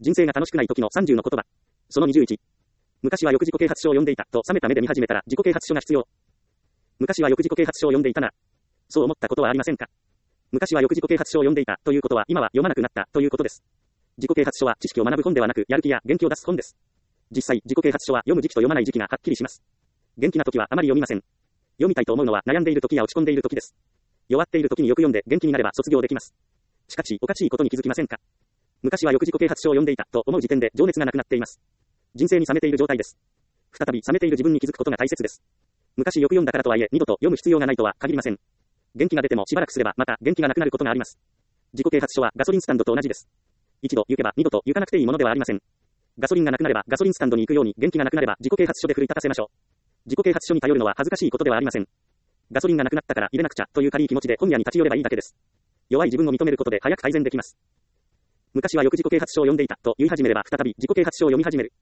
人生が楽しくない時の30の言葉。その21。昔はよく自己啓発書を読んでいたと冷めた目で見始めたら自己啓発書が必要。昔はよく自己啓発書を読んでいたなら、そう思ったことはありませんか？昔はよく自己啓発書を読んでいたということは今は読まなくなったということです。自己啓発書は知識を学ぶ本ではなくやる気や元気を出す本です。実際自己啓発書は読む時期と読まない時期がはっきりします。元気な時はあまり読みません。読みたいと思うのは悩んでいる時や落ち込んでいる時です。弱っている時によく読んで元気になれば卒業できます。しかしおかしいことに気づきませんか？昔はよく自己啓発書を読んでいたと思う時点で情熱がなくなっています。人生に冷めている状態です。再び冷めている自分に気づくことが大切です。昔よく読んだからとはいえ二度と読む必要がないとは限りません。元気が出てもしばらくすればまた元気がなくなることがあります。自己啓発書はガソリンスタンドと同じです。一度行けば二度と行かなくていいものではありません。ガソリンがなくなればガソリンスタンドに行くように元気がなくなれば自己啓発書で奮い立たせましょう。自己啓発書に頼るのは恥ずかしいことではありません。ガソリンがなくなったから入れなくちゃという軽い気持ちで本屋に立ち寄ればいいだけです。弱い自分を認めることで早く改善できます。昔はよく自己啓発書を読んでいたと言い始めれば再び自己啓発書を読み始める。